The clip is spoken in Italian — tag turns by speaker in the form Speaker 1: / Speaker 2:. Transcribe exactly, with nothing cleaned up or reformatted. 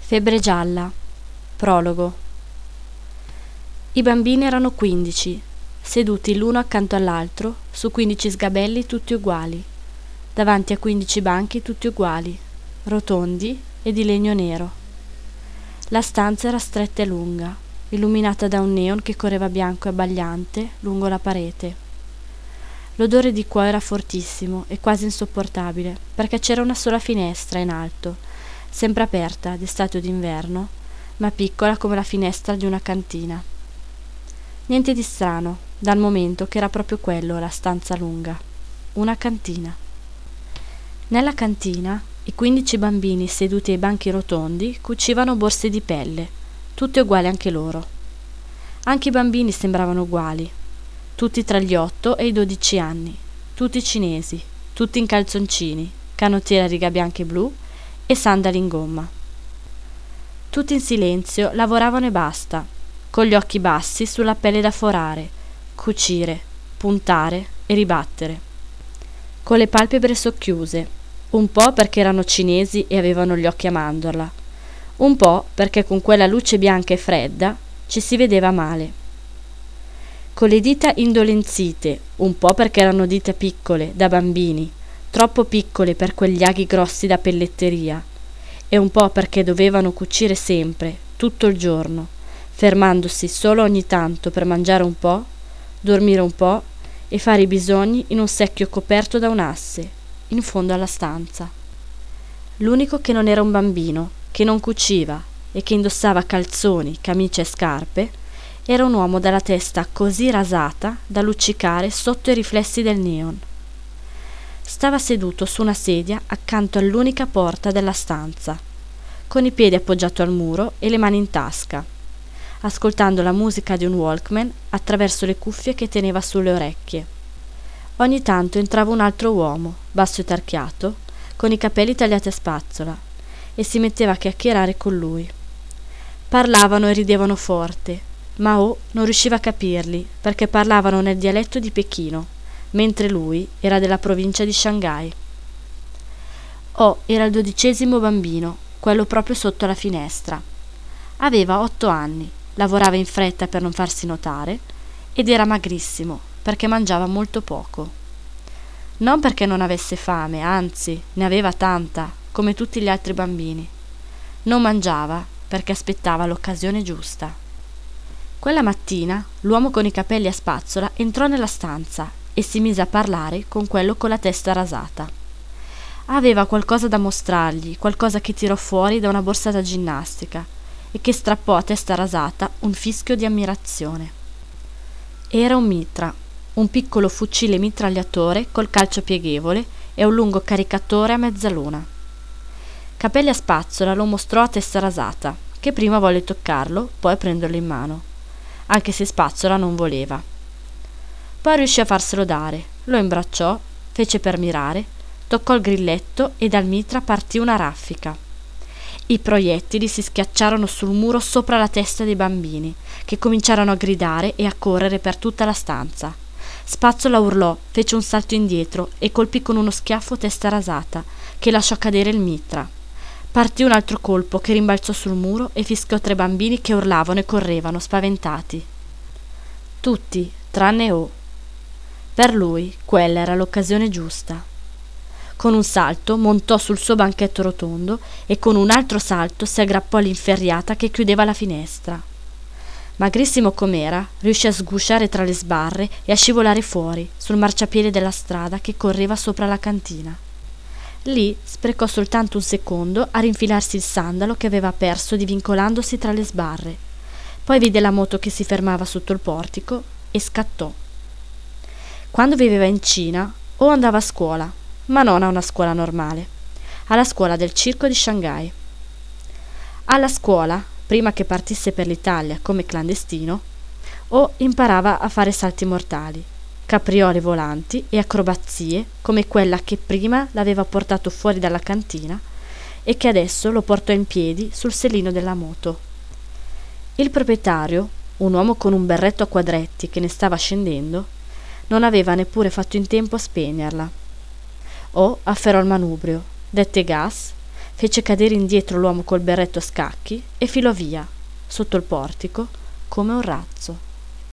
Speaker 1: Febbre gialla. Prologo. I bambini erano quindici, seduti l'uno accanto all'altro su quindici sgabelli tutti uguali, davanti a quindici banchi tutti uguali, rotondi e di legno nero. La stanza era stretta e lunga, illuminata da un neon che correva bianco e abbagliante lungo la parete. L'odore di cuoio era fortissimo e quasi insopportabile, perché c'era una sola finestra in alto, sempre aperta d'estate o d'inverno, ma piccola come la finestra di una cantina. Niente di strano, dal momento che era proprio quello la stanza lunga, una cantina. Nella cantina i quindici bambini seduti ai banchi rotondi cucivano borse di pelle, tutte uguali anche loro. Anche i bambini sembravano uguali, tutti tra gli otto e i dodici anni, tutti cinesi, tutti in calzoncini, canottiere a riga bianca e blu e sandali in gomma. Tutti in silenzio lavoravano e basta, con gli occhi bassi sulla pelle da forare, cucire, puntare e ribattere, con le palpebre socchiuse, un po' perché erano cinesi e avevano gli occhi a mandorla, un po' perché con quella luce bianca e fredda ci si vedeva male. Con le dita indolenzite, un po' perché erano dita piccole, da bambini, troppo piccole per quegli aghi grossi da pelletteria, e un po' perché dovevano cucire sempre, tutto il giorno, fermandosi solo ogni tanto per mangiare un po', dormire un po' e fare i bisogni in un secchio coperto da un asse, in fondo alla stanza. L'unico che non era un bambino, che non cuciva e che indossava calzoni, camicia e scarpe, era un uomo dalla testa così rasata da luccicare sotto i riflessi del neon. Stava seduto su una sedia accanto all'unica porta della stanza, con i piedi appoggiati al muro e le mani in tasca, ascoltando la musica di un Walkman attraverso le cuffie che teneva sulle orecchie. Ogni tanto entrava un altro uomo, basso e tarchiato, con i capelli tagliati a spazzola, e si metteva a chiacchierare con lui. Parlavano e ridevano forte, ma O non riusciva a capirli perché parlavano nel dialetto di Pechino, mentre lui era della provincia di Shanghai. O era il dodicesimo bambino, quello proprio sotto la finestra. Aveva otto anni, lavorava in fretta per non farsi notare ed era magrissimo perché mangiava molto poco. Non perché non avesse fame, anzi, ne aveva tanta, come tutti gli altri bambini. Non mangiava perché aspettava l'occasione giusta. Quella mattina l'uomo con i capelli a spazzola entrò nella stanza e si mise a parlare con quello con la testa rasata. Aveva qualcosa da mostrargli, qualcosa che tirò fuori da una borsa da ginnastica e che strappò a testa rasata un fischio di ammirazione. Era un mitra, un piccolo fucile mitragliatore col calcio pieghevole e un lungo caricatore a mezzaluna. Capelli a spazzola lo mostrò a testa rasata, che prima volle toccarlo, poi prenderlo in mano, anche se spazzola non voleva. Poi riuscì a farselo dare, lo imbracciò, fece per mirare, toccò il grilletto e dal mitra partì una raffica. I proiettili si schiacciarono sul muro sopra la testa dei bambini, che cominciarono a gridare e a correre per tutta la stanza. Spazzola urlò, fece un salto indietro e colpì con uno schiaffo testa rasata, che lasciò cadere il mitra. Partì un altro colpo che rimbalzò sul muro e fischiò tre bambini che urlavano e correvano, spaventati. Tutti, tranne O. Per lui quella era l'occasione giusta. Con un salto montò sul suo banchetto rotondo e con un altro salto si aggrappò all'inferriata che chiudeva la finestra. Magrissimo com'era, riuscì a sgusciare tra le sbarre e a scivolare fuori, sul marciapiede della strada che correva sopra la cantina. Lì sprecò soltanto un secondo a rinfilarsi il sandalo che aveva perso divincolandosi tra le sbarre. Poi vide la moto che si fermava sotto il portico e scattò. Quando viveva in Cina, O andava a scuola, ma non a una scuola normale, alla scuola del circo di Shanghai. Alla scuola, prima che partisse per l'Italia come clandestino, O imparava a fare salti mortali, capriole volanti e acrobazie come quella che prima l'aveva portato fuori dalla cantina e che adesso lo portò in piedi sul sellino della moto. Il proprietario, un uomo con un berretto a quadretti che ne stava scendendo, non aveva neppure fatto in tempo a spegnerla. O afferrò il manubrio, dette gas, fece cadere indietro l'uomo col berretto a scacchi e filò via, sotto il portico, come un razzo.